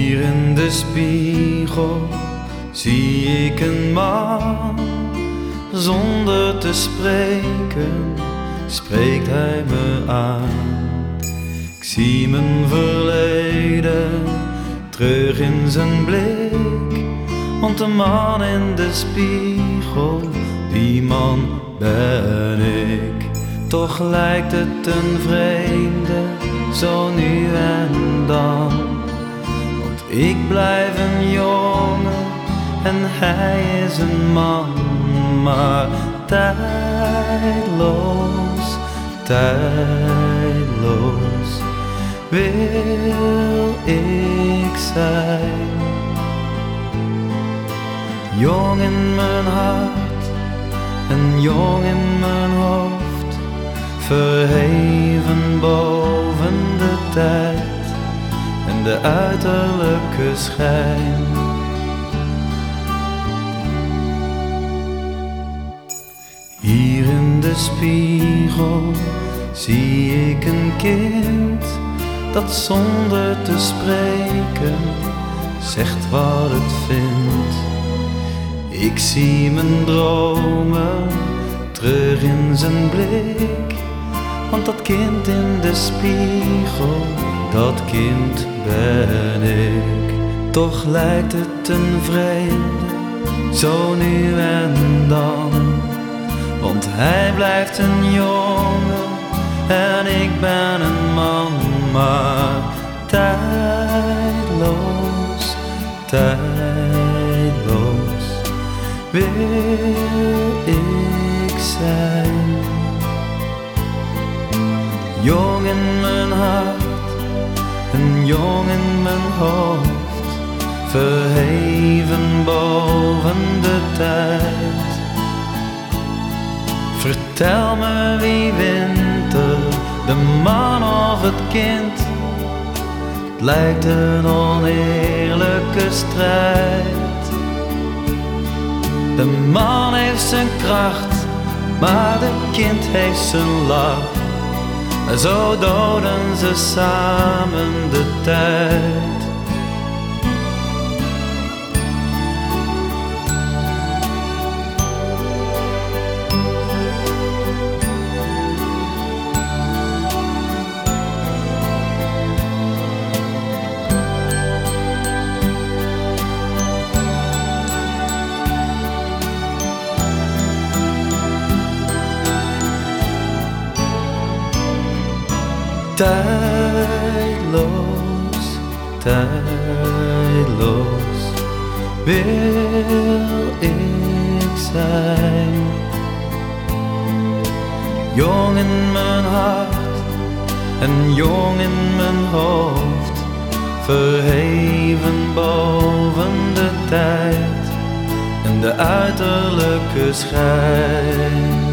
Hier in de spiegel zie ik een man. Zonder te spreken spreekt hij me aan. Ik zie mijn verleden terug in zijn blik, want de man in de spiegel, die man ben ik. Toch lijkt het een vreemde, zo nu en dan, want ik blijf een jongen en hij is een man. Maar tijdloos, tijdloos wil ik zijn. Jong in mijn hart en jong in mijn hoofd, verheven boven de tijd en de uiterlijke schijn. Hier in de spiegel zie ik een kind dat zonder te spreken zegt wat het vindt. Ik zie mijn dromen terug in zijn blik, want dat kind in de spiegel, dat kind ben ik. Toch lijkt het een vreemde, zo nu en dan, want hij blijft een jongen en ik ben een man. Maar tijdloos, tijdloos wil ik zijn. Jong in mijn hart en jong in mijn hoofd, verheven boven de tijd. Vertel me wie wint er, de man of het kind? Het lijkt een oneerlijke strijd. De man heeft zijn kracht, maar de kind heeft zijn lach. En zo doden ze samen de tijd. Tijdloos, tijdloos wil ik zijn. Jong in mijn hart en jong in mijn hoofd, verheven boven de tijd en de uiterlijke schijn.